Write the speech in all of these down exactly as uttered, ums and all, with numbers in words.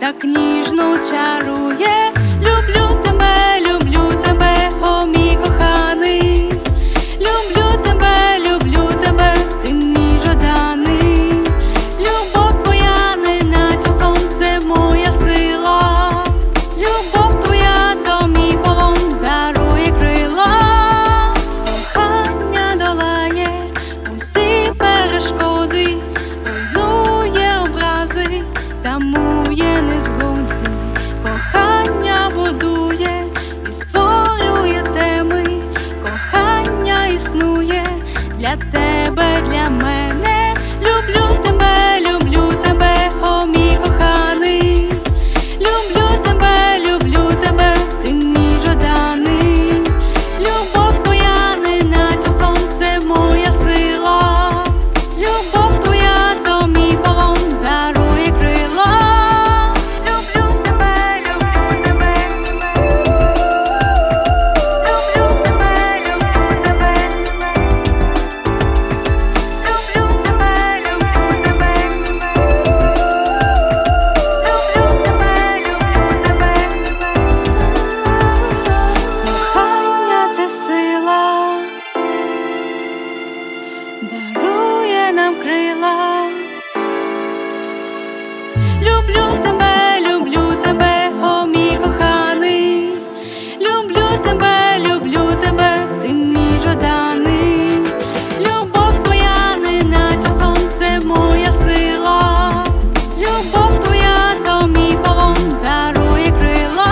так ніжно чарує. Люблю тебе, люблю тебе, о мій коханий. Люблю тебе, люблю тебе, ти мій жаданий. Любов твоя, неначе сонце, моя сила. Любов твоя, то мій полон, дарує крила. Кохання долає усі перешкоди, руйнує образи, тамує незгоди. Кохання будує і створює теми. Кохання існує для тебе, для мене. Люблю тебе, люблю тебе, о мій коханий. Люблю тебе, люблю тебе, ти мій жаданий. Любов твоя, неначе сонце, моя сила. Любов твоя, то мій полон, дарує крила. Люблю тебе, люблю тебе. Люблю тебе, люблю тебе. Люблю тебе, люблю тебе. Люблю тебе, люблю тебе. Кохання — це сила, дарує нам крила. Люблю тебе, люблю тебе, о мій коханий. Люблю тебе, люблю тебе, ти мій жаданий. Любов твоя, неначе сонце, моя сила. Любов твоя, то мій полон, дарує крила.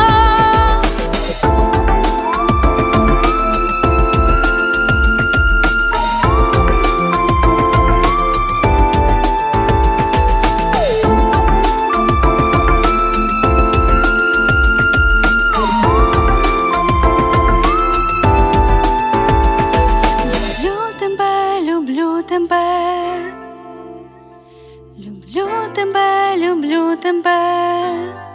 Люблю тебе, люблю тебе, люблю тебе, люблю тебе.